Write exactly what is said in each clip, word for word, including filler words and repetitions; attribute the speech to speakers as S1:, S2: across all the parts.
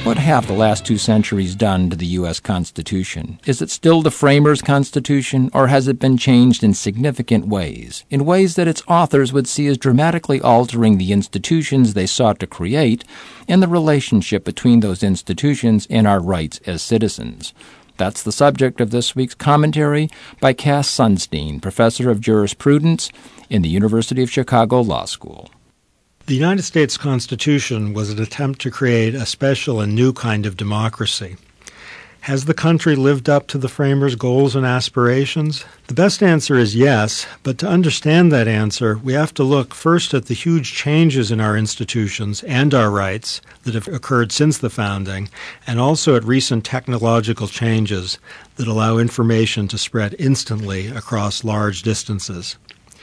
S1: What have the last two centuries done to the U S Constitution? Is it still the framers' Constitution, or has it been changed in significant ways, in ways that its authors would see as dramatically altering the institutions they sought to create and the relationship between those institutions and our rights as citizens? That's the subject of this week's commentary by Cass Sunstein, professor of jurisprudence in the University of Chicago Law School.
S2: The United States Constitution was an attempt to create a special and new kind of democracy. Has the country lived up to the framers' goals and aspirations? The best answer is yes, but to understand that answer, we have to look first at the huge changes in our institutions and our rights that have occurred since the founding, and also at recent technological changes that allow information to spread instantly across large distances.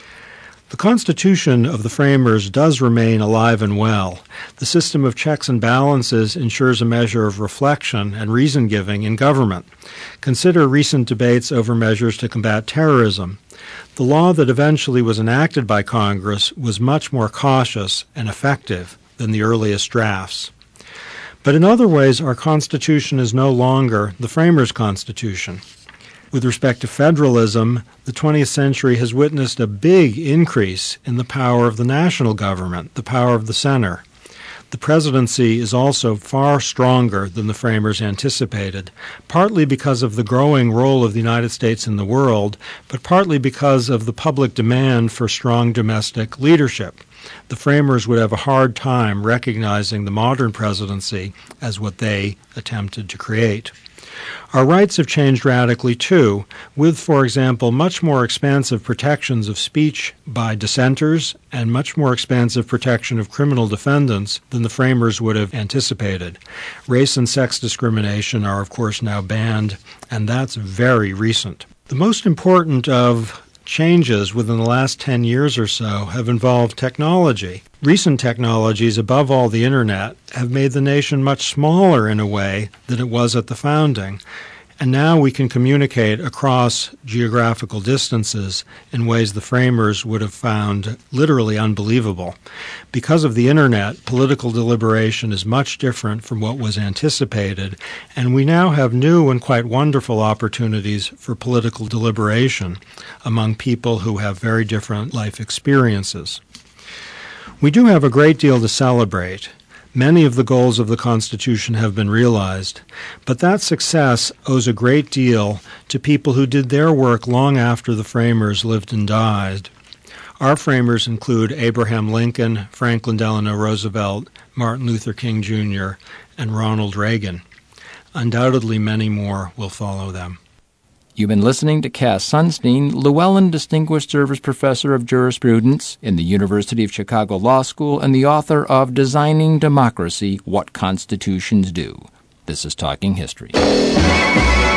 S2: The Constitution of the framers does remain alive and well. The system of checks and balances ensures a measure of reflection and reason-giving in government. Consider recent debates over measures to combat terrorism. The law that eventually was enacted by Congress was much more cautious and effective than the earliest drafts. But in other ways, our Constitution is no longer the framers' Constitution. With respect to federalism, the twentieth century has witnessed a big increase in the power of the national government, the power of the center. The presidency is also far stronger than the framers anticipated, partly because of the growing role of the United States in the world, but partly because of the public demand for strong domestic leadership. The framers would have a hard time recognizing the modern presidency as what they attempted to create. Our rights have changed radically, too, with, for example, much more expansive protections of speech by dissenters and much more expansive protection of criminal defendants than the framers would have anticipated. Race and sex discrimination are, of course, now banned, and that's very recent. The most important of changes within the last ten years or so have involved technology. Recent technologies, above all the Internet, have made the nation much smaller in a way than it was at the founding. And now we can communicate across geographical distances in ways the framers would have found literally unbelievable. Because of the Internet, political deliberation is much different from what was anticipated, and we now have new and quite wonderful opportunities for political deliberation among people who have very different life experiences. We do have a great deal to celebrate. Many of the goals of the Constitution have been realized, but that success owes a great deal to people who did their work long after the framers lived and died. Our framers include Abraham Lincoln, Franklin Delano Roosevelt, Martin Luther King Junior, and Ronald Reagan. Undoubtedly, many more will follow them.
S1: You've been listening to Cass Sunstein, Llewellyn Distinguished Service Professor of Jurisprudence in the University of Chicago Law School and the author of Designing Democracy, What Constitutions Do. This is Talking History.